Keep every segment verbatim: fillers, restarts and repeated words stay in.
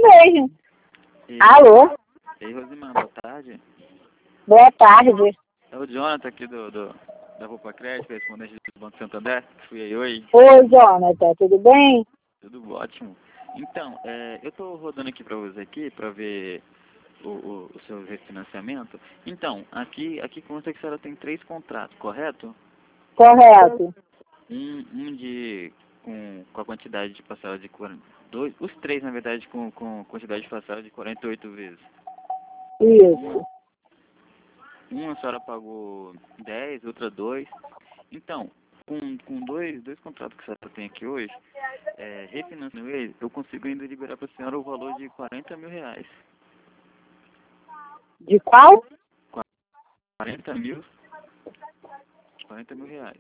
mesmo. E... Alô? Ei, Rosimar, boa tarde. Boa tarde. É o Jonathan aqui do, do, da Roupa Crédito, respondente do Banco Santander. Fui aí hoje. Oi, Jonathan, tudo bem? Tudo ótimo. Então, é, eu estou rodando aqui para você aqui, para ver o, o, o seu refinanciamento. Então, aqui, aqui consta que a senhora tem três contratos, correto? Correto. Um, um de, com, com a quantidade de passagem de quarenta, dois, os três, na verdade, com, com quantidade de passagem de quarenta e oito vezes. Isso. Uma a senhora pagou dez, outra dois. Então, com, com dois, dois contratos que a senhora tem aqui hoje, é, refinanciando eles, eu consigo ainda liberar para a senhora o valor de quarenta mil reais. De qual? quarenta mil, quarenta mil reais.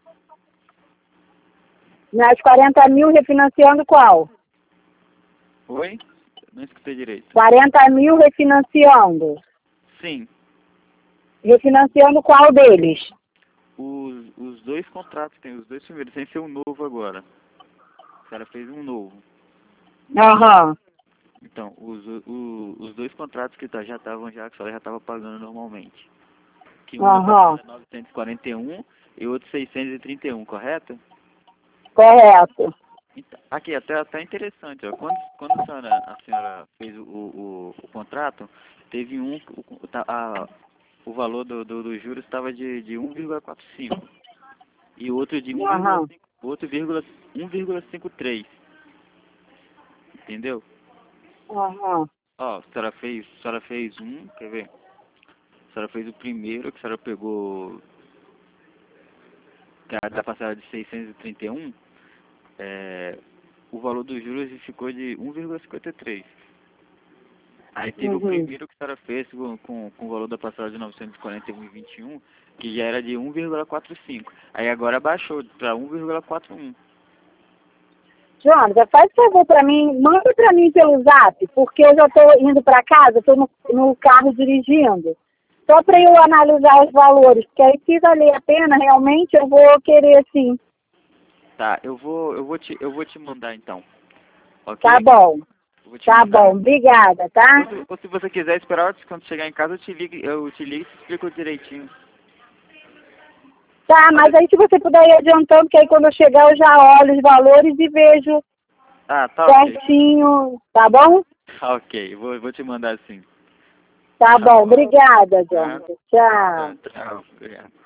Nas quarenta mil refinanciando qual? Oi? Não escutei direito. quarenta mil refinanciando. Sim. Refinanciando qual deles? Os, os dois contratos, tem os dois primeiros, sem ser um novo agora. A senhora fez um novo. Aham. Então, os, o, os dois contratos que tá, já estavam, já, que a senhora já estava pagando normalmente. Que um Aham. é novecentos e quarenta e um e o outro seiscentos e trinta e um, correto? Correto. Então, aqui, até, até interessante, ó. Quando, quando a senhora, a senhora fez o, o, o contrato, teve um, o, tá, a, o valor do, do, dos juros estava de, de um vírgula quarenta e cinco e o outro de Aham. um vírgula cinquenta e três. Entendeu? Aham. Ó, a senhora fez, a senhora fez um, quer ver? A senhora fez o primeiro, que a senhora pegou que a da passagem de seiscentos e trinta e um, é, o valor dos juros ficou de um vírgula cinquenta e três. Aí teve o Uhum. primeiro que a senhora fez com, com, com o valor da passagem de novecentos e quarenta e um e vinte e um, que já era de um vírgula quarenta e cinco. Aí agora baixou para um vírgula quarenta e um. Jonathan, faz favor para mim, manda para mim pelo zap, porque eu já estou indo para casa, estou no, no carro dirigindo. Só para eu analisar os valores, porque aí se valer a pena, realmente eu vou querer sim. Tá, eu vou, eu vou te, eu vou te mandar então. Ok? Tá bom, Eu vou te tá mandar. bom, obrigada, tá? Ou se, ou se você quiser esperar, quando chegar em casa eu te ligo, eu te ligo e te explico direitinho. Tá, mas aí se você puder ir adiantando, que aí quando eu chegar eu já olho os valores e vejo Ah, tá ok. certinho, tá bom? Tá ok, vou, vou te mandar sim. Tá Tá bom, bom. obrigada, Ah, Jonathan. Tchau. tá, tchau. Obrigado.